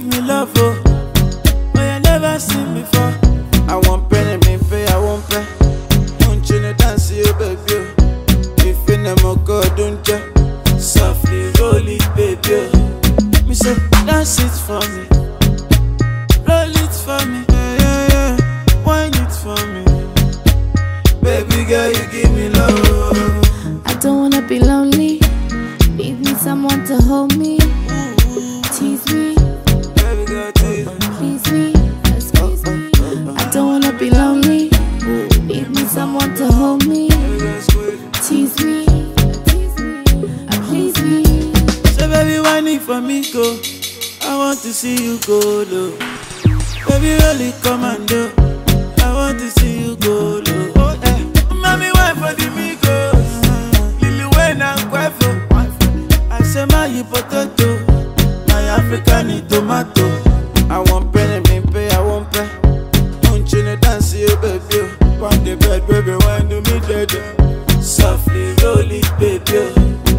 me love, oh, but you never seen before. I want penny, me pay, I won't pay. Don't you know dance, you baby? If you never go, don't you? Softly roll it, baby. Me say, dance it for me, roll it for me, yeah, yeah, yeah. Wine it for me, baby girl, you give me love. I don't wanna be lonely. Need me someone to hold me, tease me, Baby girl, tease me. please me, squeeze me. I don't wanna be lonely. Need me someone to hold me, Baby girl, squeeze me. tease me, please me. So baby, wine it for me, go. I want to see you go low. Baby, really commando. I want to see you go low. Oh, eh. Mommy, wine for the migos. Lily Wayne and Quavo. I say my potato, my African tomato. I want penny, me pay, I won't pay. Don't you know dance, you baby? On the bed, baby, wine to me dead. Softly roll it, baby.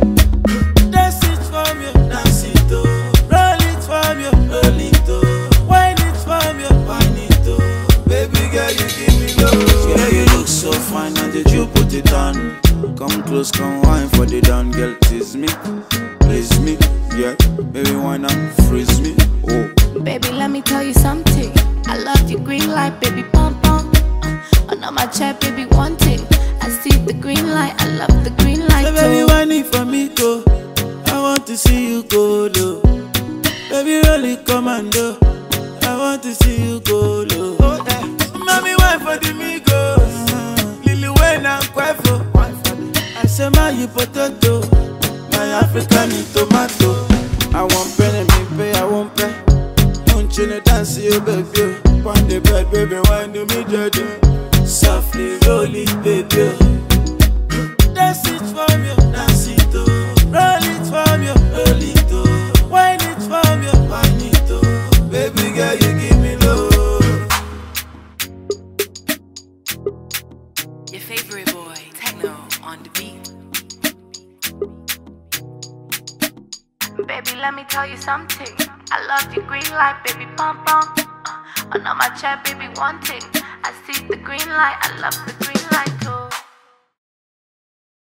Dance it for me, dance it, oh. Roll it for me, roll it, oh. Wine it for me, wine it, oh. Baby girl, you give me love. Yeah, you look so fine, and did you put it on? Come close, come wine for the down, girl, tease me, please me, yeah. Baby, why not freeze me, oh. Baby, let me tell you something. I love your green light, baby, pom pom. On my chair, baby, one thing. I see the green light, I love the green light. So baby, too. wine it for me, go. I want to see you go low. Baby, really commando. I want to see you go low. Oh, eh. Mommy, wine for the migos. Lily Wayne and Quavo. I say my potato, my African tomato. I want penny, me pay, I won't pay. Don't you know dance, you baby? On the bed, baby, wine to me, judge. Softly roll it, baby. Dance it for me, dance it, oh. Roll it for me, roll it, oh. Wine it for me, wine it, oh. Baby girl, you give me love. Your favorite boy, Techno, on the beat. Baby, let me tell you something. I love your green light, baby, pom pom. On my chair, baby, one thing. I see the green light, I love the green light too.